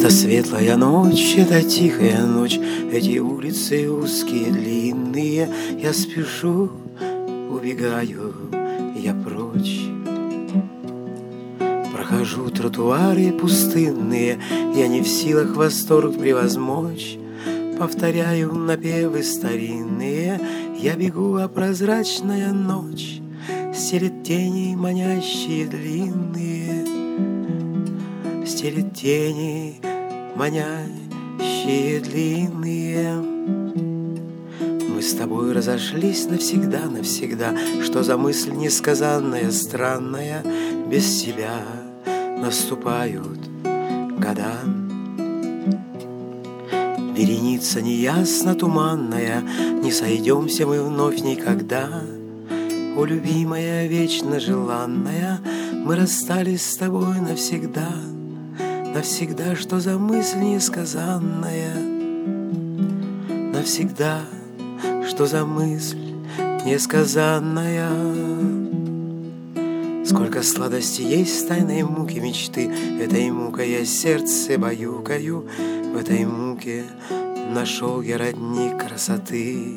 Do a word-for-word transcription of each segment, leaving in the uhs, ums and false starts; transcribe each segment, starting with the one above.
Это светлая ночь, это тихая ночь, эти улицы узкие, длинные. Я спешу, убегаю, я прочь. Прохожу тротуары пустынные, я не в силах восторг превозмочь. Повторяю напевы старинные, я бегу, а прозрачная ночь стелит тени манящие длинные, стелит тени манящие длинные. Мы с тобой разошлись навсегда, навсегда. Что за мысль несказанная, странная? Без тебя наступают года. Вереница неясно туманная, не сойдемся мы вновь никогда. О, любимая, вечно желанная, мы расстались с тобой навсегда. Навсегда, что за мысль несказанная? Навсегда, что за мысль несказанная? Сколько сладости есть в тайной муке мечты, этой мукой я сердце баюкаю. В этой муке нашел я родник красоты.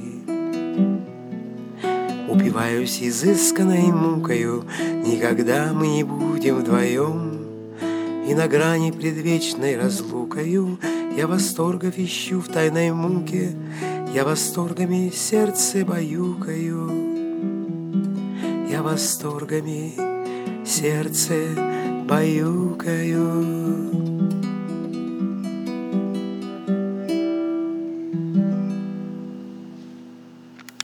Упиваюсь изысканной мукою, никогда мы не будем вдвоем. И на грани предвечной разлукою я восторгов ищу в тайной муке, я восторгами сердце баюкаю, я восторгами сердце баюкаю.